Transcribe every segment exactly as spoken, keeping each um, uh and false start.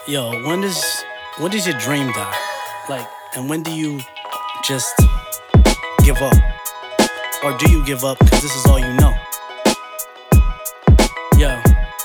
Yo, when does when does your dream die? Like, and when do you just give up? Or do you give up because this is all you know? Yo.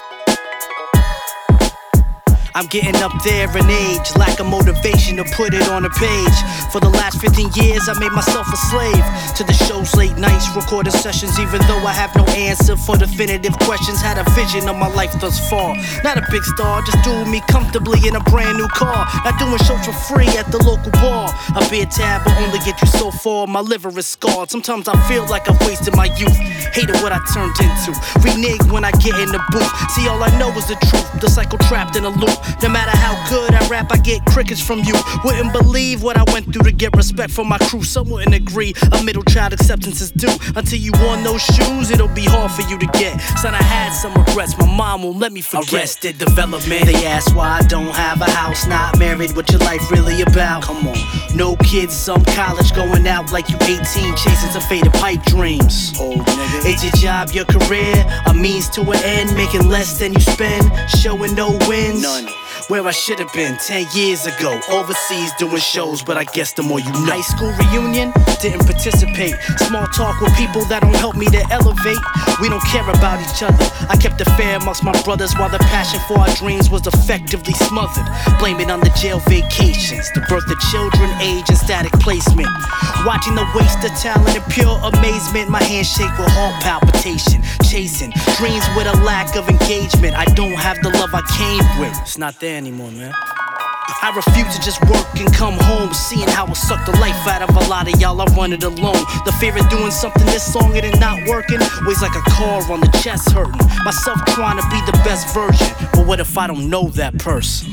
I'm getting up there in age, lack of motivation to put it on a page. For the last fifteen years, I made myself a slave to the shows, late nights, recording sessions. Even though I have no answer for definitive questions, had a vision of my life thus far. Not a big star, just doing me comfortably in a brand new car. Not doing shows for free at the local bar. A beer tab will only get you so far. My liver is scarred. Sometimes I feel like I've wasted my youth. Hated what I turned into. Renege when I get in the booth. See, all I know is the truth. The cycle trapped in a loop. No matter how good I rap, I get crickets from you. Wouldn't believe what I went through to get respect from my crew. Some wouldn't agree. A middle child acceptance is due. Until you won those shoes, it'll be hard for you to get. Son, I had some regrets. My mom won't let me forget. Arrested development. They ask why I don't have a house. Not married. What your life really about? Come on. No kids, some college going out like you eighteen, chasing some faded pipe dreams. Old nigga. It's your job, your career, a means to an end, making less than you spend, showing no wins. None. Where I should have been ten years ago, overseas doing shows, but I guess the more you know. High school reunion, didn't participate. Small talk with people that don't help me to elevate. We don't care about each other. I kept it fair amongst my brothers while the passion for our dreams was effectively smothered. Blame it on the jail vacations, the birth of children, age, and static placement. Watching the waste of talent in pure amazement. My hands shake with heart palpitation. Chasing dreams with a lack of engagement. I don't have the love I came with. It's not there anymore, man. I refuse to just work and come home. Seeing how it sucked the life out of a lot of y'all, I run it alone. The fear of doing something this long and it not working weighs like a car on the chest hurting. Myself trying to be the best version, but what if I don't know that person?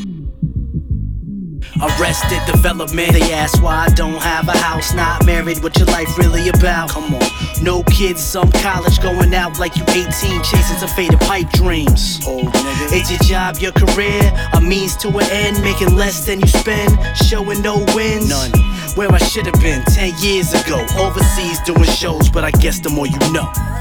Arrested development. They ask why I don't have a house. Not married. What your life really about? Come on. No kids, some college going out like you eighteen, chasing some faded pipe dreams. Old nigga. It's your job, your career, a means to an end, making less than you spend, showing no wins. None. Where I should have been ten years ago, overseas doing shows, but I guess the more you know.